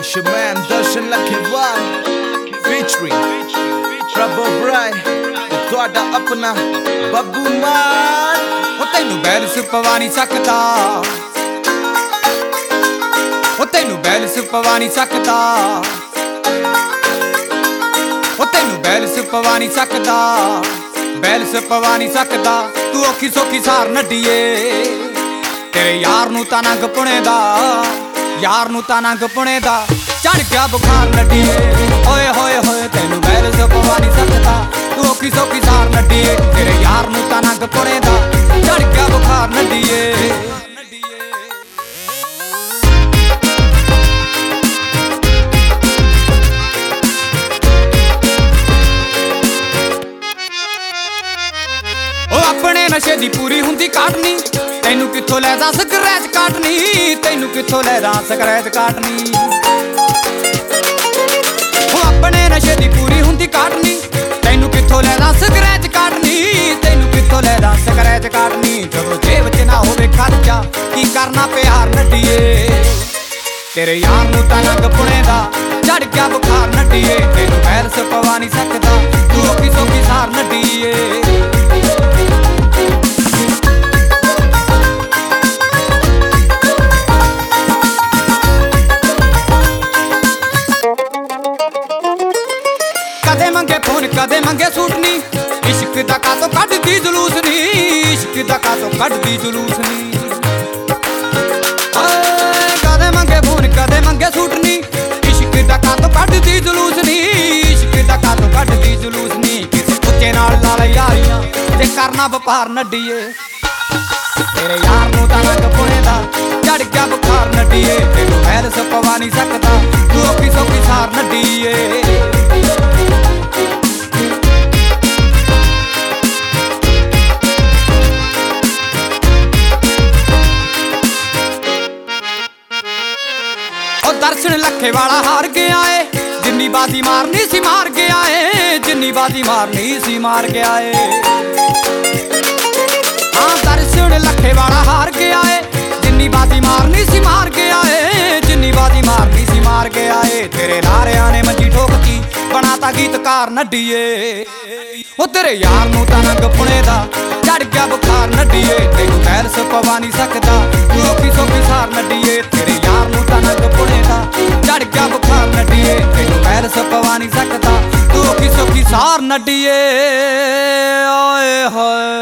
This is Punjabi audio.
It's your man Darshan Lakhewal featuring Prabhu Brai ਤੇ ਤੁਹਾਡਾ ਆਪਣਾ ਬੱਬੂ ਮਾਨ। ਉਹ ਤੈਨੂੰ ਬੈਲਸ ਪਵਾ ਨਹੀਂ ਸਕਦਾ, ਉਹ ਤੈਨੂੰ ਬੈਲਸ ਪਵਾ ਨਹੀਂ ਸਕਦਾ, ਉਹ ਤੈਨੂੰ ਬੈਲਸ ਪਵਾ ਨਹੀਂ ਸਕਦਾ, ਬੈਲਸ ਪਵਾ ਨਹੀਂ ਸਕਦਾ। ਤੂੰ ਔਖੀ ਸੌਖੀ ਸਾਰ ਨੱਡੀਏ, ਤੇਰੇ ਯਾਰ ਨੂੰ ਤਾਂ ਨੰਗ ਪੁਣੇ ਦਾ, ਯਾਰ ਨੂੰ ਤਾਂ ਨੰਗ ਪੁਣੇ ਦਾ ਚੜ ਗਿਆ ਬੁਖਾਰ ਨੱਡੀਏ। ਓਏ ਹੋਏ ਹੋਏ ਤੈਨੂੰ ਬੈਲਸ ਪਵਾ ਨਹੀਂ ਸਕਦਾ, ਤੂੰ ਔਖੀ ਸੌਖੀ ਸਾਰ ਨੱਡੀਏ, ਤੇਰੇ ਯਾਰ ਨੂੰ ਤਾਂ ਨੰਗ ਪੁਣੇ ਦਾ ਚੜ ਗਿਆ ਬੁਖਾਰ ਨੱਡੀਏ। ਆਪਣੇ ਨਸ਼ੇ ਦੀ ਪੂਰੀ ਹੁੰਦੀ ਕਾਟਨੀ, ਤੈਨੂੰ ਕਿੱਥੋਂ ਲੈ ਦੱਸ ਸਕਰੈਚ ਕਾਟਨੀ, ਤੈਨੂੰ ਕਿੱਥੋਂ ਲੈ ਦੱਸ ਸਕਰੈਚ ਕਾਟਨੀ। ਉਹ ਆਪਣੇ ਨਸ਼ੇ ਦੀ ਪੂਰੀ ਹੁੰਦੀ ਕਾਟਨੀ, ਤੈਨੂੰ ਕਿੱਥੋਂ ਲੈ ਦੱਸ ਸਕਰੈਚ ਕਾਟਨੀ, ਤੈਨੂੰ ਕਿੱਥੋਂ ਲੈ ਦੱਸ ਸਕਰੈਚ ਕਾਟਨੀ। ਜਦੋਂ ਜੇਬ 'ਚ ਨਾ ਹੋਵੇ ਖਰਚਾ ਕੀ ਕਰਨਾ ਪਿਆਰ ਨੱਡੀਏ, ਤੇਰੇ ਯਾਰ ਨੂੰ ਤਾਂ ਨੰਗ ਪੁਣੇ ਦਾ ਚੜ ਗਿਆ ਬੁਖਾਰ ਨੱਡੀਏ। ਤੈਨੂੰ ਬੈਲਸ ਪਵਾ ਨਹੀਂ ਸਕਦਾ, ਤੂੰ ਔਖੀ ਸੌਖੀ ਸਾਰ ਨੱਡੀਏ। ਕਦੇ ਮੰਗੇ ਫੋਨ ਕਦੇ ਮੰਗੇ ਸੂਟ ਨੀ, ਇਸ਼ਕ ਦਾ ਕਾਤੋਂ ਕੱਢਦੀ ਜਲੂਸ ਨੀ, ਇਸ਼ਕ ਦਾ ਕਾਤੋਂ ਕੱਢਦੀ ਜਲੂਸ ਨੀ। ਕਦੇ ਮੰਗੇ ਫੋਨ ਕਦੇ ਮੰਗੇ ਸੂਟ ਨੀ, ਇਸ਼ਕ ਦਾ ਕਾਤੋਂ ਕੱਢਦੀ ਜਲੂਸ ਨੀ, ਇਸ਼ਕ ਦਾ ਕਾਤੋਂ ਕੱਢਦੀ ਜਲੂਸ ਨੀ। ਕਿਸੇ ਕੁੱਤੇ ਨਾਲ ਲਾ ਲੈ ਯਾਰੀਆਂ ਜੇ ਕਰਨਾ ਵਪਾਰ ਨੱਡੀਏ, ਤੇਰੇ ਯਾਰ ਨੂੰ ਤਾਂ ਨੰਗ ਪੁਣੇ ਦਾ ਚੜ ਗਿਆ ਬੁਖਾਰ ਨੱਡੀਏ। ਤੈਨੂੰ ਬੈਲਸ ਪਵਾ ਨਹੀਂ ਸਕਦਾ, ਤੂੰ ਔਖੀ ਸੌਖੀ ਸਾਰ ਨੱਡੀਏ। ਦਰਸ਼ਨ ਲੱਖੇ ਵਾਲਾ ਹਾਰ ਗਿਆ ਏ, ਜਿੰਨੀ ਬਾਜ਼ੀ ਮਾਰਨੀ ਸੀ ਮਾਰ ਗਿਆ ਏ, ਜਿੰਨੀ ਬਾਜ਼ੀ ਮਾਰਨੀ ਸੀ ਮਾਰ ਗਿਆ ਏ। ਹਾਂ ਦਰਸ਼ਨ ਲੱਖੇ ਵਾਲਾ ਹਾਰ ਗਿਆ ਏ, ਜਿੰਨੀ ਬਾਜ਼ੀ ਮਾਰਨੀ ਸੀ ਮਾਰ ਗਿਆ ਏ, ਜਿੰਨੀ ਬਾਜ਼ੀ ਮਾਰਨੀ ਸੀ ਮਾਰ ਗਿਆ ਏ। ਤੇਰੇ ਲਾਰਿਆਂ ਨੇ ਮੰਜੀ ਠੋਕਤੀ ਬਣਾਤਾ ਗੀਤਕਾਰ ਨੱਡੀਏ, ਉਹ ਤੇਰੇ ਯਾਰ ਨੂੰ ਤਾਂ ਨੰਗ ਪੁਣੇ ਦਾ ਚੜ ਗਿਆ ਬੁਖਾਰ ਨੱਡੀਏ। ਤੈਨੂੰ ਬੈਲਸ ਪਵਾ ਨਹੀਂ ਸਕਦਾ, ਤੂੰ ਔਖੀ ਸੌਖੀ ਸਾਰ ਨੱਡੀਏ, ਤੇਰੇ ਯਾਰ ਨੂੰ ਤਾਂ ਨੰਗ ਪੁਣੇ ਦਾ ਚੜ ਗਿਆ ਬੁਖਾਰ ਨੱਡੀਏ। ਤੈਨੂੰ ਬੈਲਸ ਪਵਾ ਨਹੀਂ ਸਕਦਾ, ਤੂੰ ਔਖੀ ਸੌਖੀ ਸਾਰ ਨੱਡੀਏ। ਓਏ ਹੋਏ